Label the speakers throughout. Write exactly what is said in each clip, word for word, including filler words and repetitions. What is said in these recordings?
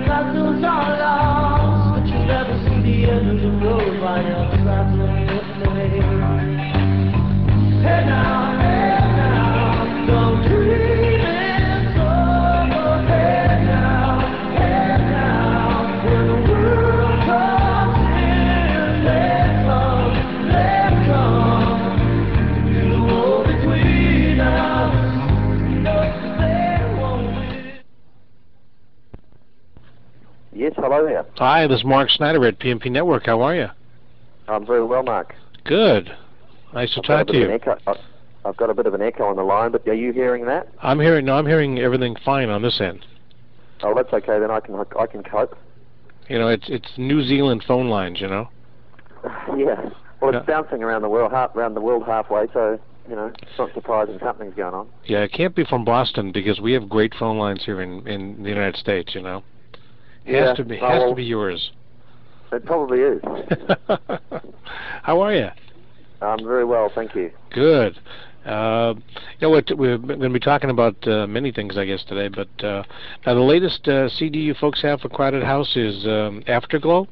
Speaker 1: castles are lost, but you never see the end of the road while you're traveling with me. Hey now, hey now, don't dream it's over. Hey now, hey now, when the world comes in, let come, let come. You the war between us, no, there won't be.
Speaker 2: Yes, hello there.
Speaker 3: Hi, this is Mark Snyder at P M P Network. How are you?
Speaker 2: I'm very well, Mark.
Speaker 3: Good. Nice to
Speaker 2: I've got a
Speaker 3: talk
Speaker 2: bit
Speaker 3: to
Speaker 2: of
Speaker 3: you.
Speaker 2: an echo. I- I've got a bit of an echo on the line, but are you hearing that?
Speaker 3: I'm hearing no, I'm hearing everything fine on this end.
Speaker 2: Oh, that's okay. Then I can I can cope.
Speaker 3: You know, it's it's New Zealand phone lines. You know.
Speaker 2: Yeah. Well, it's
Speaker 3: Yeah.
Speaker 2: bouncing around the world, half, around the world halfway. So you know, it's not surprising something's going on.
Speaker 3: Yeah, it can't be from Boston because we have great phone lines here in in the United States. You know. It
Speaker 2: Yeah.
Speaker 3: has to be
Speaker 2: Oh,
Speaker 3: has
Speaker 2: well,
Speaker 3: to be yours.
Speaker 2: It probably is.
Speaker 3: How are you?
Speaker 2: I'm very well, thank you.
Speaker 3: Good. Uh, you know what? We're going to be talking about uh, many things, I guess, today. But uh, now the latest uh, C D you folks have for Crowded House is um, Afterglow.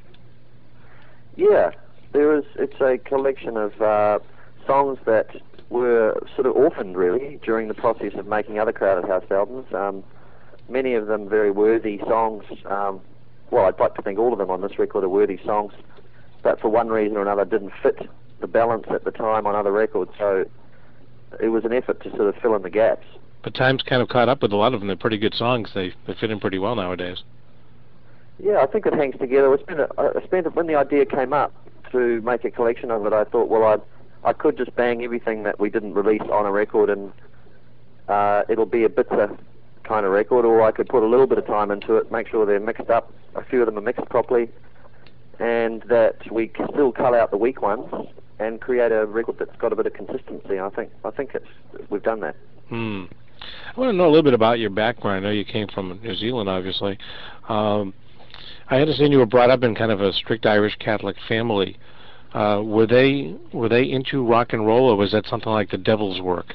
Speaker 2: Yeah, there is. It's a collection of uh, songs that were sort of orphaned, really, during the process of making other Crowded House albums. Um, many of them very worthy songs. Um, well, I'd like to think all of them on this record are worthy songs, but for one reason or another didn't fit the balance at the time on other records. So it was an effort to sort of fill in the gaps.
Speaker 3: But time's kind of caught up with a lot of them. They're pretty good songs. They they fit in pretty well nowadays.
Speaker 2: Yeah, I think it hangs together. It's been a, I spent when the idea came up to make a collection of it, I thought, well, I I could just bang everything that we didn't release on a record, and uh, it'll be a bitter kind of record, or I could put a little bit of time into it, make sure they're mixed up, a few of them are mixed properly, and that we can still cull out the weak ones and create a record that's got a bit of consistency. I think I think it's we've done that.
Speaker 3: Hmm. I want to know a little bit about your background. I know you came from New Zealand, obviously. Um, I understand you were brought up in kind of a strict Irish Catholic family. Uh, were they were they into rock and roll, or was that something like the devil's work?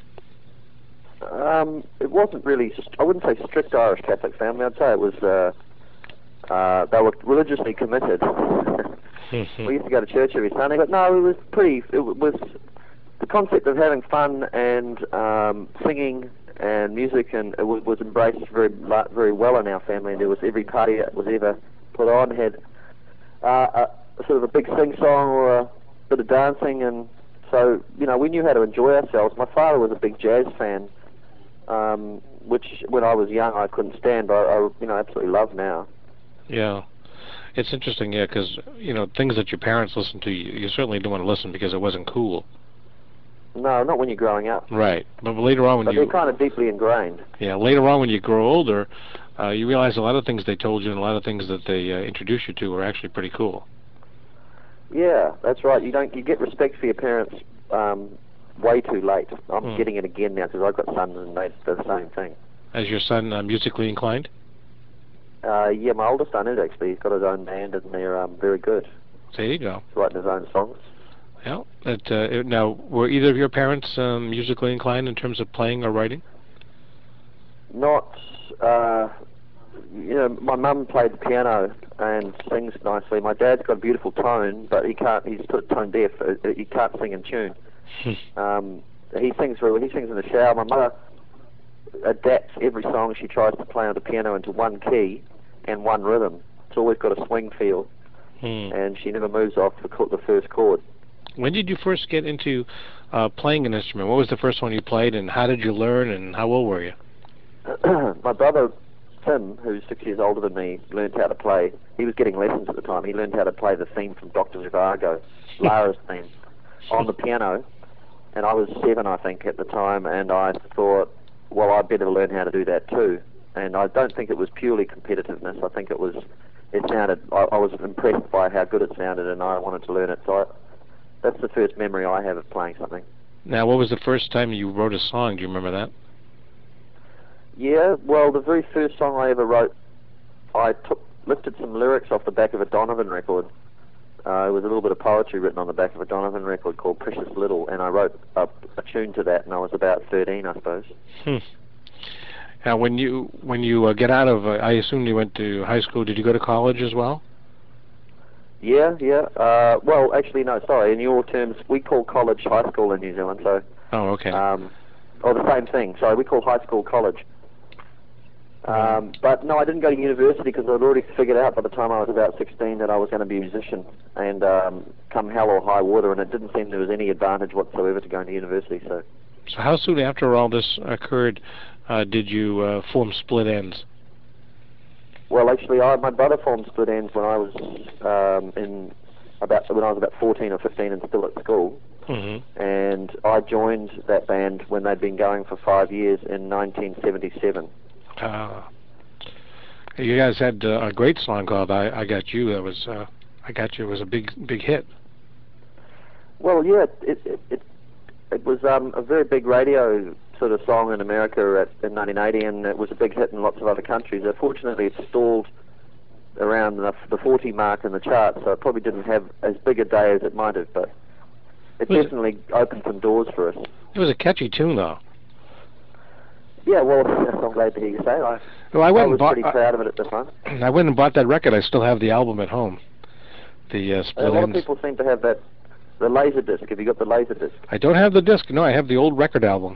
Speaker 2: Um, it wasn't really. I wouldn't say strict Irish Catholic family. I'd say it was. Uh, uh, they were religiously committed. We used to go to church every Sunday, but no, it was pretty. It was the concept of having fun and um, singing and music, and it was, was embraced very very well in our family. And there was every party that was ever put on had uh, a sort of a big sing song or a bit of dancing, and so you know we knew how to enjoy ourselves. My father was a big jazz fan, um, which when I was young I couldn't stand, but I, I you know absolutely love now.
Speaker 3: Yeah. It's interesting, yeah, because, you know, things that your parents listened to, you, you certainly didn't want to listen because it wasn't cool.
Speaker 2: No, not when you're growing up.
Speaker 3: Right. But later on when
Speaker 2: but
Speaker 3: you...
Speaker 2: they're kind of deeply ingrained.
Speaker 3: Yeah, later on when you grow older, uh, you realize a lot of things they told you and a lot of things that they uh, introduced you to were actually pretty cool.
Speaker 2: Yeah, that's right. You don't you get respect for your parents um, way too late. I'm
Speaker 3: Hmm.
Speaker 2: getting it again now because I've got sons and they do the same thing.
Speaker 3: Is your son uh, musically inclined?
Speaker 2: Uh, yeah, my oldest son is actually. He's got his own band and they're um, very good.
Speaker 3: There you go.
Speaker 2: He's writing his own songs.
Speaker 3: Yeah. It, uh, it, now, were either of your parents um, musically inclined in terms of playing or writing?
Speaker 2: Not, uh, you know, my mum played the piano and sings nicely. My dad's got a beautiful tone, but he can't. He's sort of tone deaf. uh, He can't sing in tune. um, he sings very well. He sings in the shower. My mother adapts every song she tries to play on the piano into one key and one rhythm. It's always got a swing feel,
Speaker 3: Hmm.
Speaker 2: and she never moves off the, co- the first chord.
Speaker 3: When did you first get into uh, playing an instrument? What was the first one you played, and how did you learn, and how old were you?
Speaker 2: My brother Tim, who's six years older than me, learned how to play. He was getting lessons at the time. He learned how to play the theme from Doctor Zhivago, Lara's theme, on the piano. And I was seven, I think, at the time, and I thought, well, I'd better learn how to do that too. And I don't think it was purely competitiveness. I think it was, it sounded, I, I was impressed by how good it sounded, and I wanted to learn it. So I, that's the first memory I have of playing something.
Speaker 3: Now, what was the first time you wrote a song? Do you remember that?
Speaker 2: Yeah, well, the very first song I ever wrote, I took lifted some lyrics off the back of a Donovan record. Uh, there was a little bit of poetry written on the back of a Donovan record called Precious Little, and I wrote a, a tune to that, and I was about thirteen, I suppose.
Speaker 3: Hmm. Now, when you when you uh, get out of, uh, I assume you went to high school. Did you go to college as well?
Speaker 2: Yeah, yeah. Uh, well, actually, no. Sorry. In your terms, we call college high school in New Zealand. So.
Speaker 3: Oh, okay.
Speaker 2: Um, or the same thing. Sorry, we call high school college. Um, but no, I didn't go to university because I'd already figured out by the time I was about sixteen that I was going to be a musician, and um, come hell or high water, and it didn't seem there was any advantage whatsoever to going to university. So.
Speaker 3: So how soon after all this occurred uh, did you uh, form Split Enz?
Speaker 2: Well, actually, I, my brother formed Split Enz when I was um, in about when I was about fourteen or fifteen and still at school.
Speaker 3: Mm-hmm.
Speaker 2: And I joined that band when they'd been going for five years in nineteen seventy-seven.
Speaker 3: Uh, you guys had uh, a great song called I, I Got You. That was uh, I Got You was a big big hit.
Speaker 2: Well, yeah, it it it, it was um, a very big radio sort of song in America at, in nineteen eighty, and it was a big hit in lots of other countries. Unfortunately, it stalled around the, the forty mark in the charts, so it probably didn't have as big a day as it might have, but it
Speaker 3: was
Speaker 2: definitely it? opened some doors for us.
Speaker 3: It was a catchy tune, though.
Speaker 2: Yeah, well, I'm glad to hear you say it. I,
Speaker 3: well, I, went
Speaker 2: I was
Speaker 3: and bought,
Speaker 2: pretty proud of it at the time.
Speaker 3: I went and bought that record. I still have the album at home. The uh, Split
Speaker 2: A lot
Speaker 3: Enz.
Speaker 2: of people seem to have that, the laser disc. Have you got the laser disc?
Speaker 3: I don't have the disc. No, I have the old record album.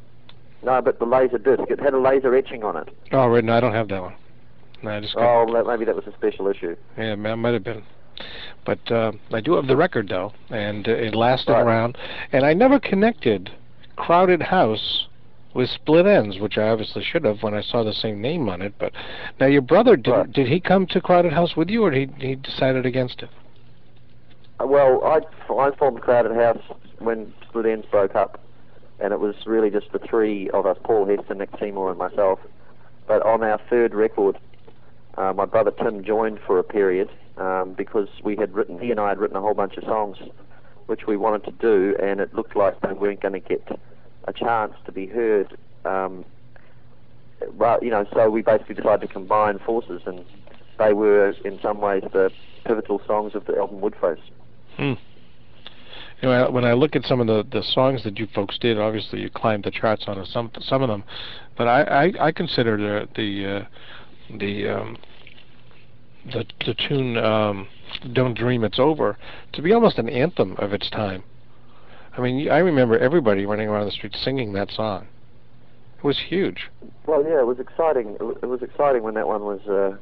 Speaker 2: No, but the laser disc. It had a laser etching on it.
Speaker 3: Oh, right. No, I don't have that one. No, I just got,
Speaker 2: oh, well, maybe that was a special issue.
Speaker 3: yeah, that might have been. But uh, I do have the record, though, and uh, it lasted
Speaker 2: Right.
Speaker 3: around. And I never connected Crowded House with Split Enz, which I obviously should have when I saw the same name on it. But now your brother, did
Speaker 2: Right.
Speaker 3: did he come to Crowded House with you, or did he, he decided against it?
Speaker 2: Uh, well, I, I formed Crowded House when Split Enz broke up, and it was really just the three of us, Paul Heston, Nick Seymour, and myself. But on our third record, uh, my brother Tim joined for a period um, because we had written, he and I had written a whole bunch of songs which we wanted to do, and it looked like they weren't going to get a chance to be heard. Um, well, you know, so we basically decided to combine forces, and they were, in some ways, the pivotal songs of the album Woodface.
Speaker 3: Hmm. You know, when I look at some of the, the songs that you folks did, obviously you climbed the charts on some some of them, but I I, I consider the the uh, the um, the the tune um, "Don't Dream It's Over" to be almost an anthem of its time. I mean, I remember everybody running around the street singing that song. It was huge.
Speaker 2: Well, yeah, it was exciting. It was, it was exciting when that one was uh,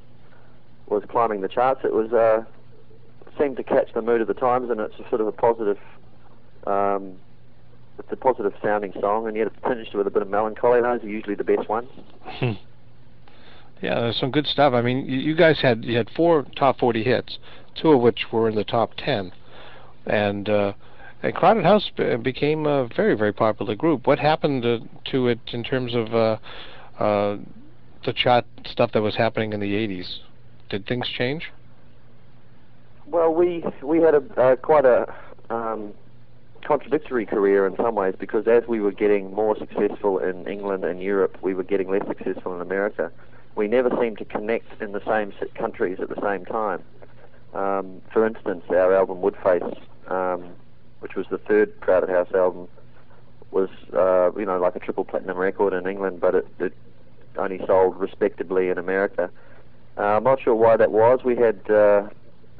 Speaker 2: was climbing the charts. It was uh, seemed to catch the mood of the times, and it's a sort of a positive, um, it's a positive sounding song, and yet it's tinged with a bit of melancholy. Those are usually the best ones.
Speaker 3: Yeah, there's some good stuff. I mean, you, you guys had you had four top forty hits, two of which were in the top ten, and uh, and Crowded House be became a very very popular group. What happened to, to it in terms of uh, uh, the chart stuff that was happening in the eighties? Did things change?
Speaker 2: Well, we we had a uh, quite a um, contradictory career in some ways, because as we were getting more successful in England and Europe, we were getting less successful in America. We never seemed to connect in the same countries at the same time. Um, for instance, our album Woodface, um, which was the third Crowded House album, was uh, you know like a triple platinum record in England, but it, it only sold respectably in America. Uh, I'm not sure why that was. We had uh,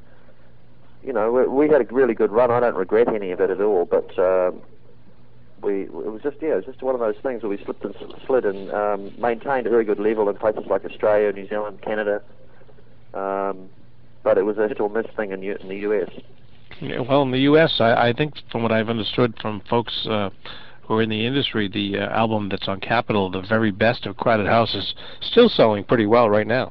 Speaker 2: you know we, we had a really good run. I don't regret any of it at all, but um, we it was just yeah it was just one of those things where we slipped and slid and um, maintained a very good level in places like Australia, New Zealand, Canada. Um, but it was a hit or miss thing in, U in the U S.
Speaker 3: Yeah, well, in the U S, I, I think from what I've understood from folks uh, who are in the industry, the uh, album that's on Capitol, The Very Best of Crowded House, is still selling pretty well right now.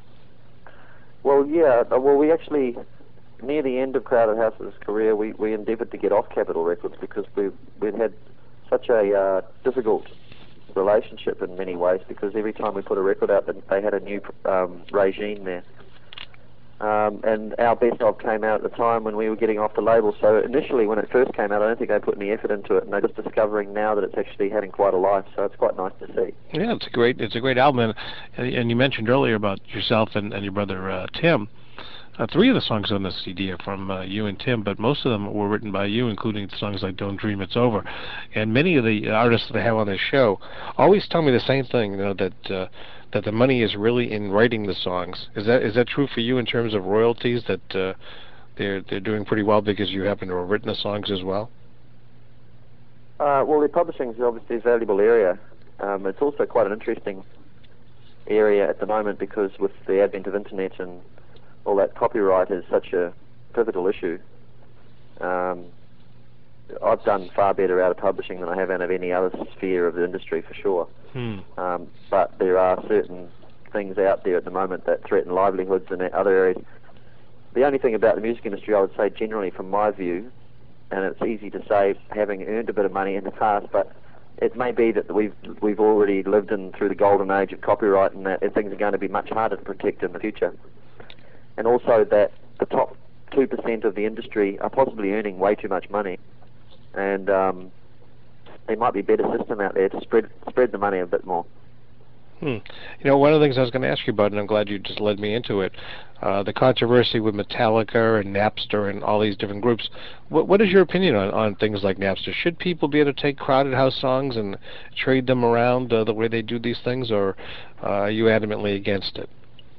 Speaker 2: Well, yeah. Well, we actually, near the end of Crowded House's career, we, we endeavoured to get off Capitol Records because we we'd had such a uh, difficult relationship in many ways, because every time we put a record out, they had a new um, regime there. Um, and our best of came out at the time when we were getting off the label. So initially, when it first came out, I don't think they put any effort into it, and they're just discovering now that it's actually having quite a life. So it's quite nice to see.
Speaker 3: Yeah, it's a great, it's a great album. And, and you mentioned earlier about yourself and, and your brother uh, Tim. Uh, three of the songs on the C D are from uh, you and Tim, but most of them were written by you, including songs like Don't Dream It's Over. And many of the artists that I have on this show always tell me the same thing, you know, that uh, that the money is really in writing the songs. Is that is that true for you in terms of royalties, that uh, they're, they're doing pretty well because you happen to have written the songs as well?
Speaker 2: Uh, well, the publishing is obviously a valuable area. Um, it's also quite an interesting area at the moment because with the advent of internet and all that, copyright is such a pivotal issue. Um, I've done far better out of publishing than I have out of any other sphere of the industry, for sure.
Speaker 3: Hmm.
Speaker 2: Um, but there are certain things out there at the moment that threaten livelihoods in other areas. The only thing about the music industry, I would say generally from my view, and it's easy to say having earned a bit of money in the past, but it may be that we've we've already lived in through the golden age of copyright, and that things are going to be much harder to protect in the future. And also that the top two percent of the industry are possibly earning way too much money, and um, there might be a better system out there to spread spread the money a bit more.
Speaker 3: Hmm. You know, one of the things I was going to ask you about, and I'm glad you just led me into it, uh, the controversy with Metallica and Napster and all these different groups. What, what is your opinion on, on things like Napster? Should people be able to take Crowded House songs and trade them around uh, the way they do these things, or uh, are you adamantly against it?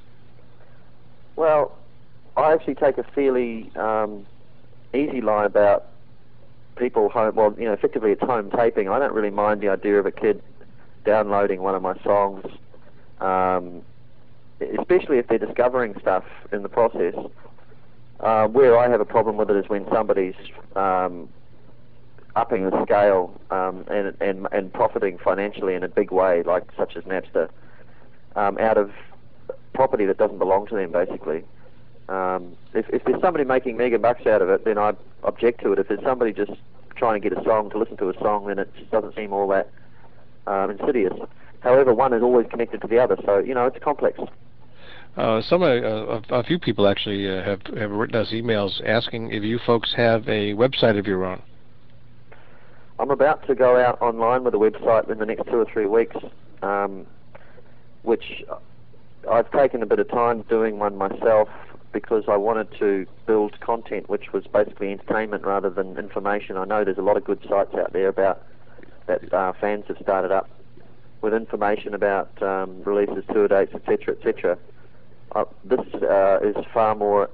Speaker 2: Well, I actually take a fairly um, easy line about people home, well, you know, effectively it's home taping. I don't really mind the idea of a kid downloading one of my songs, um, especially if they're discovering stuff in the process. Uh, where I have a problem with it is when somebody's um, upping the scale um, and, and and profiting financially in a big way, like such as Napster, um, out of property that doesn't belong to them, basically. Um, if, if there's somebody making mega bucks out of it, then I object to it. If there's somebody just trying to get a song, to listen to a song, then it just doesn't seem all that um, insidious. However, one is always connected to the other, so, you know, it's complex.
Speaker 3: Uh, some, uh, a, a few people actually uh, have, have written us emails asking if you folks have a website of your own.
Speaker 2: I'm about to go out online with a website in the next two or three weeks, um, which I've taken a bit of time doing one myself because I wanted to build content which was basically entertainment rather than information. I know there's a lot of good sites out there about that uh, fans have started up with information about um, releases, tour dates, et cetera, et cetera. Uh, this uh, is far more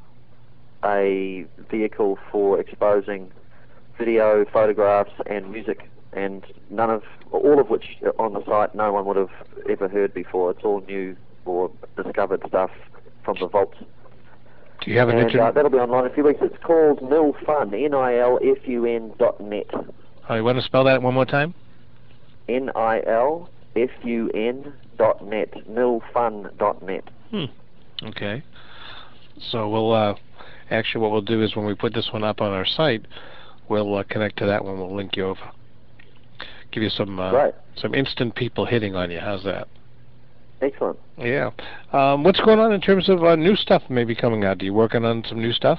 Speaker 2: a vehicle for exposing video, photographs, and music, and none of, all of which on the site no one would have ever heard before. It's all new or discovered stuff from the vaults.
Speaker 3: Do you have an
Speaker 2: and
Speaker 3: internet?
Speaker 2: uh, that'll be online in a few weeks. It's called Nilfun, N I L F U N dot net.
Speaker 3: Oh, you want to spell that one more time?
Speaker 2: N I L F U N dot net, nilfun dot net.
Speaker 3: Hmm. Okay. So we'll, uh, actually what we'll do is when we put this one up on our site, we'll uh, connect to that one. We'll link you over. Give you some, uh,
Speaker 2: Great.
Speaker 3: some instant people hitting on you. How's that?
Speaker 2: Excellent.
Speaker 3: Yeah. Um, what's going on in terms of uh, new stuff maybe coming out? Are you working on some new stuff?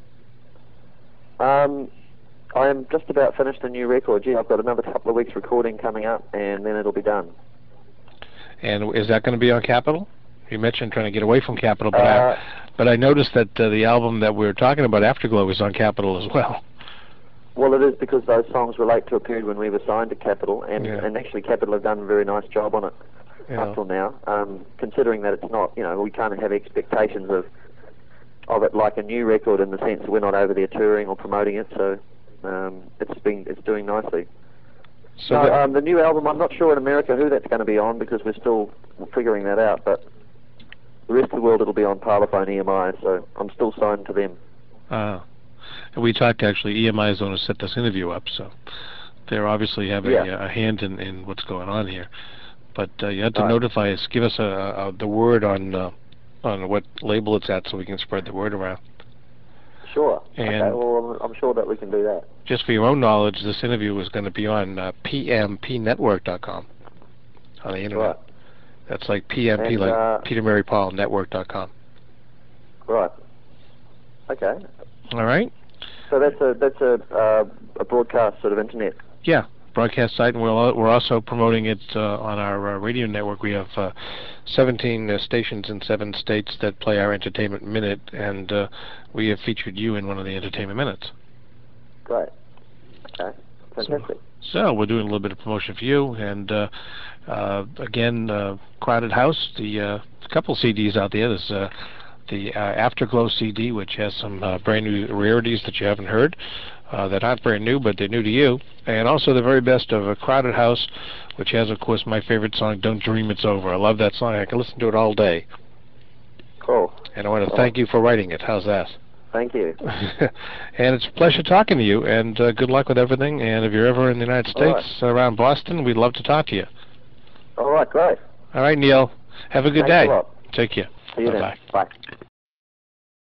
Speaker 2: Um, I am just about finished a new record. Yeah, I've got another couple of weeks recording coming up, and then it'll be done.
Speaker 3: And is that going to be on Capitol? You mentioned trying to get away from Capitol, but
Speaker 2: Uh,
Speaker 3: I, but I noticed that uh, the album that we were talking about, Afterglow, is on Capitol as well.
Speaker 2: Well, it is because those songs relate to a period when we were signed to Capitol, and,
Speaker 3: Yeah.
Speaker 2: and actually Capitol have done a very nice job on it
Speaker 3: Yeah.
Speaker 2: up till now. Um, considering that it's not, you know, we can't have expectations of of it like a new record in the sense that we're not over there touring or promoting it. So um, it's been it's doing nicely.
Speaker 3: So
Speaker 2: no,
Speaker 3: that-
Speaker 2: um, the new album, I'm not sure in America who that's going to be on because we're still figuring that out. But the rest of the world it'll be on Parlophone E M I, so I'm still signed to them.
Speaker 3: Uh, we talked actually, E M I is going to set this interview up, so they obviously have a,
Speaker 2: Yeah.
Speaker 3: a hand in, in what's going on here. But uh, you have to
Speaker 2: Right.
Speaker 3: notify us, give us a, a, the word on uh, on what label it's at so we can spread the word around.
Speaker 2: Sure.
Speaker 3: And-
Speaker 2: okay, well, I'm, I'm sure that we can do that.
Speaker 3: Just for your own knowledge, this interview is going to be on uh, P M P network dot com on the internet.
Speaker 2: Right.
Speaker 3: That's like P M P,
Speaker 2: And,
Speaker 3: like
Speaker 2: uh,
Speaker 3: Peter Mary Paul network dot com.
Speaker 2: Right. Okay.
Speaker 3: All right?
Speaker 2: So that's a that's a uh, a broadcast sort of internet.
Speaker 3: Yeah, broadcast site, and we're, al- we're also promoting it uh, on our uh, radio network. We have uh, seventeen uh, stations in seven states that play our Entertainment Minute, and uh, we have featured you in one of the Entertainment Minutes.
Speaker 2: Great. Okay. Fantastic.
Speaker 3: So, so we're doing a little bit of promotion for you, and uh, uh, again, uh, Crowded House, the uh, couple C Ds out there. There's uh, the uh, Afterglow C D, which has some uh, brand new rarities that you haven't heard. Uh, that aren't brand new, but they're new to you. And also the very best of A Crowded House, which has, of course, my favorite song, Don't Dream It's Over. I love that song. I can listen to it all day.
Speaker 2: Cool.
Speaker 3: And I want to
Speaker 2: Cool.
Speaker 3: thank you for writing it. How's that?
Speaker 2: Thank you.
Speaker 3: And it's a pleasure talking to you, and uh, good luck with everything. And if you're ever in the United States,
Speaker 2: right.
Speaker 3: around Boston, we'd love to talk to you.
Speaker 2: All right, great.
Speaker 3: All right, Neil. Have a good
Speaker 2: Thanks
Speaker 3: day.
Speaker 2: a lot.
Speaker 3: Take care.
Speaker 2: See you
Speaker 3: Bye-bye.
Speaker 2: then. Bye.